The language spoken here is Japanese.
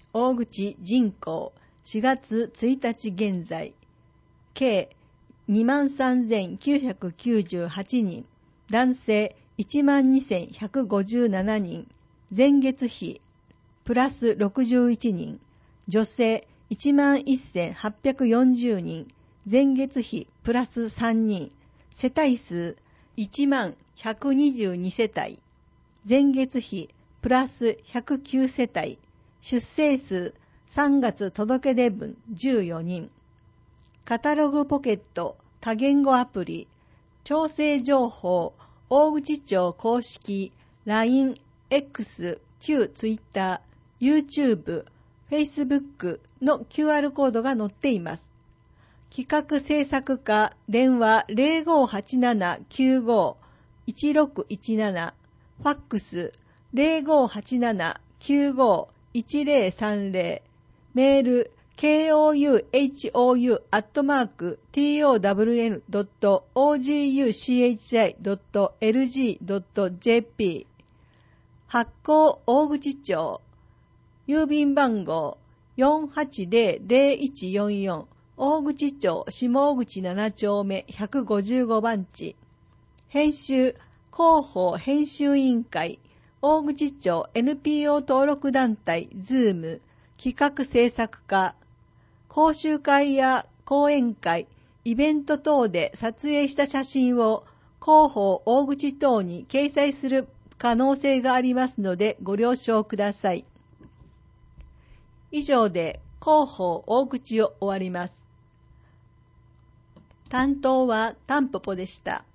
大口人口4月1日現在計 23,998 人、男性 12,157 人、前月比プラス61人、女性 11,840 人、前月比プラス3人、世帯数 10,122 世帯、前月比プラス109世帯、出生数3月届出分14人、カタログポケット多言語アプリ、調整情報、大口町公式 LINE、X、旧 Twitter、YouTube、Facebook の QR コードが載っています。企画制作課電話 0587-95-1617、ファックス 0587-95-1030、メールkouhoun.town.oguchi.lg.jp 発行大口町郵便番号 4800144 大口町下大口7丁目155番地、編集広報編集委員会大口町 NPO 登録団体ズーム企画制作課、講習会や講演会、イベント等で撮影した写真を広報大口等に掲載する可能性がありますのでご了承ください。以上で広報大口を終わります。担当はタンポポでした。